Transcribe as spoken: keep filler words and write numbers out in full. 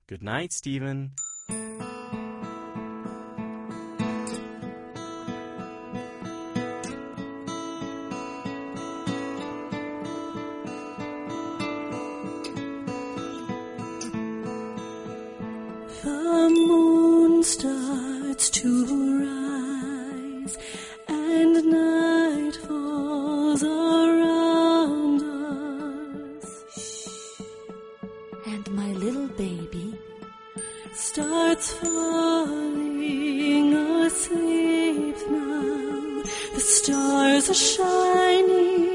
Good night, Stephen. The moon starts to rise and night falls around us. And my little baby starts falling asleep now. The stars are shining